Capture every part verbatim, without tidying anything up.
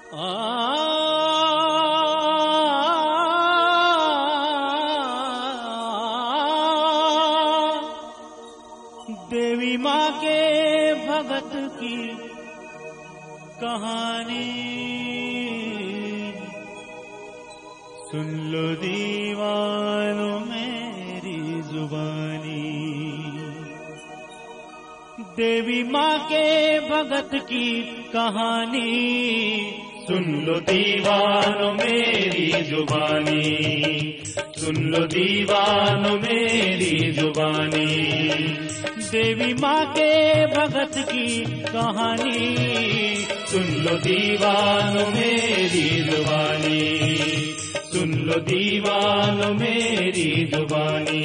देवी माँ के भगत की कहानी सुन लो दीवानों मेरी जुबानी। देवी माँ के भगत की कहानी सुन लो दीवानों मेरी जुबानी, सुन लो दीवानों मेरी जुबानी। देवी माँ के भगत की कहानी सुन लो दीवानों मेरी जुबानी, सुन लो दीवानों मेरी जुबानी।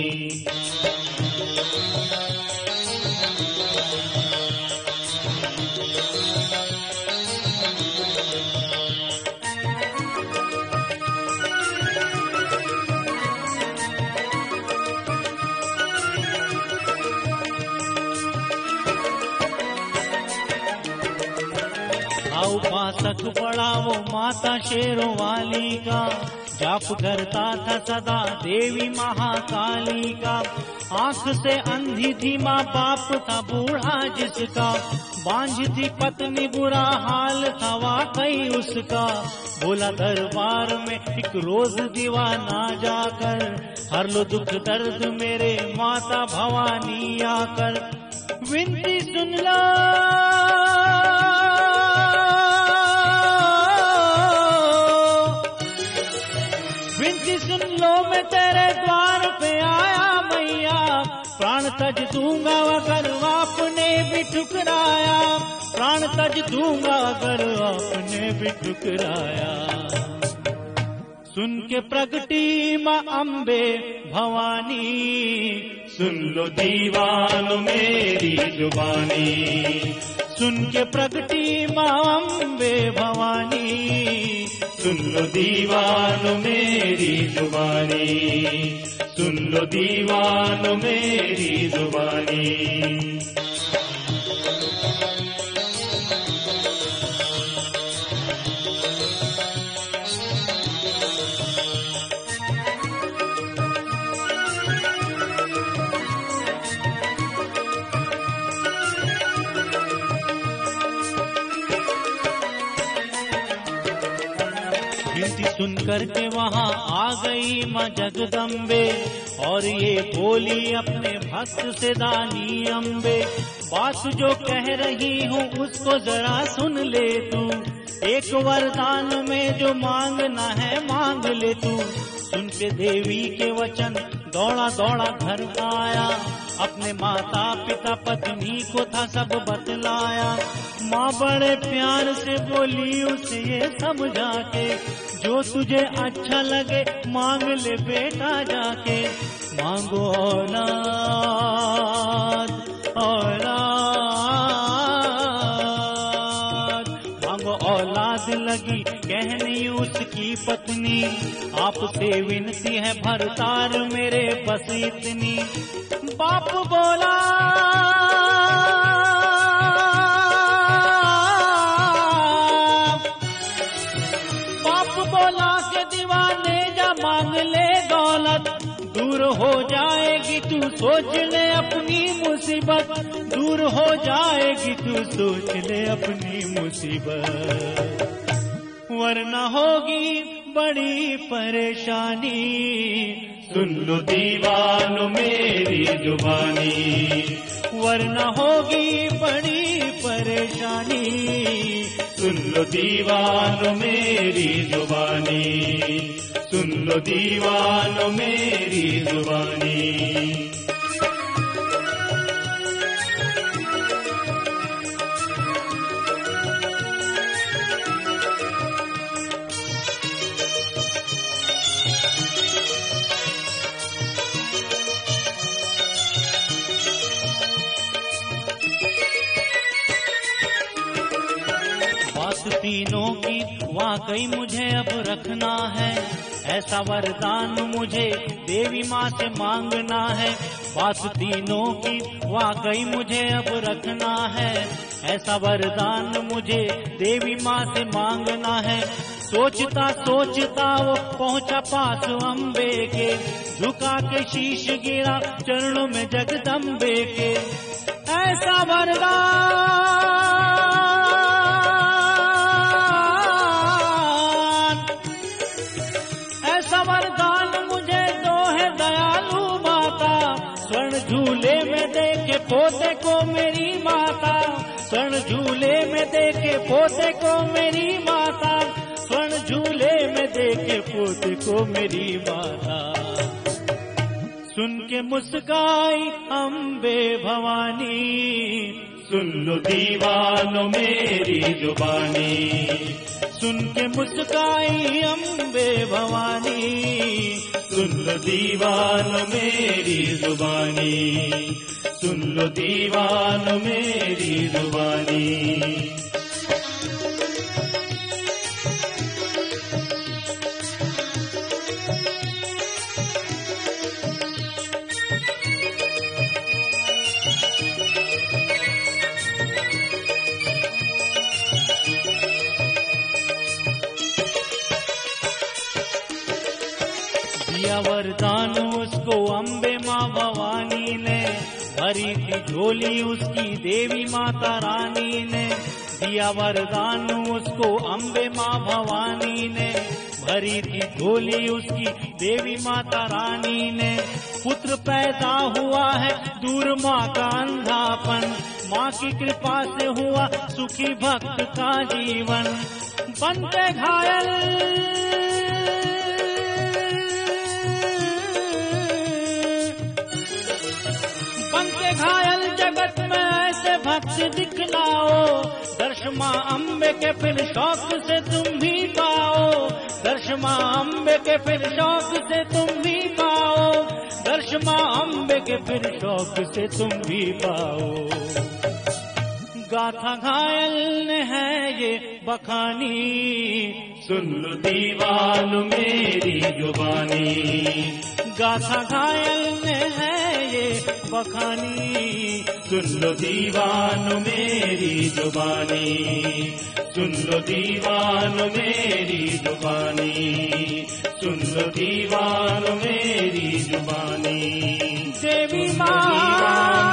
उपासक बड़ा वो माता शेरों वाली का, जाप करता था सदा देवी महाकाली का। आंख से अंधी थी माँ, बाप था बूढ़ा जिसका, बांझ थी पत्नी बुरा हाल था वाकई उसका। बोला दरबार में एक रोज दीवाना जाकर, हर लो दुख दर्द मेरे माता भवानी आकर। विनती सुन लो विनती सुन लो, मैं तेरे द्वार पे आया मैया। प्राण तज दूंगा अगर आपने भी ठुकराया, प्राण तज दूंगा अगर आपने भी ठुकराया। सुन के प्रगटी माँ अम्बे भवानी, सुन लो दीवानों मेरी जुबानी। सुन के प्रगटी माँ अम्बे भवानी, सुन लो दीवानों मेरी जुबानी, सुन लो दीवानों मेरी जुबानी। विनती सुन करके वहाँ आ गई माँ जगदम्बे, और ये बोली अपने भक्त से दानी अम्बे। बात जो कह रही हूँ उसको जरा सुन ले तू, एक वरदान में जो मांगना है मांग ले तू। सुन के देवी के वचन दौड़ा दौड़ा घर आया, अपने माता पिता पत्नी को था सब बतलाया। माँ बड़े प्यार से बोली उसे ये समझा के, जो तुझे अच्छा लगे मांग ले बेटा जाके। मांगो औलाद औलाद, मांगो औलाद लगी कहनी उसकी पत्नी। आपसे विनती है भरतार मेरे बस इतनी। बाप बोला बाप बोला के दीवाने जा मांग ले दौलत, दूर हो जाएगी तू सोच ले अपनी मुसीबत, दूर हो जाएगी तू सोच ले अपनी मुसीबत। वरना होगी बड़ी परेशानी, सुन लो दीवानों मेरी जुबानी। वरना होगी बड़ी परेशानी, सुन लो दीवानों मेरी जुबानी, सुन लो दीवानों मेरी जुबानी। तीनों की वाकई मुझे अब रखना है, ऐसा वरदान मुझे देवी माँ से मांगना है। बात तीनों की वाकई मुझे अब रखना है, ऐसा वरदान मुझे देवी माँ से मांगना है। सोचता सोचता वो पहुंचा पास अम्बे के, झुका के शीश गिरा चरणों में जगदम्बे के। ऐसा वरदान ऐसा वरदान मुझे दो है दयालु माता, स्वर्ण झूले में देखे पोते को मेरी माता, स्वर्ण झूले में देखे पोते को मेरी माता, स्वर्ण झूले में देखे पोते को मेरी माता। सुन के मुस्काई अम्बे भवानी, सुन लो दीवानो मेरी जुबानी। सुन के मुस्काई अम्बे भवानी, सुन लो दीवानो मेरी जुबानी, सुन लो दीवानो मेरी जुबानी। दिया वरदान उसको अम्बे माँ भवानी ने, भरी थी झोली उसकी देवी माता रानी ने। दिया वरदान उसको अम्बे माँ भवानी ने, भरी थी झोली उसकी देवी माता रानी ने। पुत्र पैदा हुआ है दूर माँ का अंधापन, माँ की कृपा से हुआ सुखी भक्त का जीवन। बनते घायल बनते घायल जगत में ऐसे भक्त दिखलाओ, दर्श माँ अम्बे के फिर शौक से तुम भी पाओ, दर्श माँ अम्बे के फिर शौक से तुम भी पाओ, दर्श माँ अम्बे के फिर शौक से तुम भी पाओ। गाथा घायल ने है ये बखानी, सुन लो दीवानो मेरी जुबानी। गाथा घायल ने है ये बखानी, सुन लो दीवानो मेरी जुबानी, सुन लो दीवानो मेरी जुबानी, सुन लो दीवानो मेरी जुबानी। देवी माँ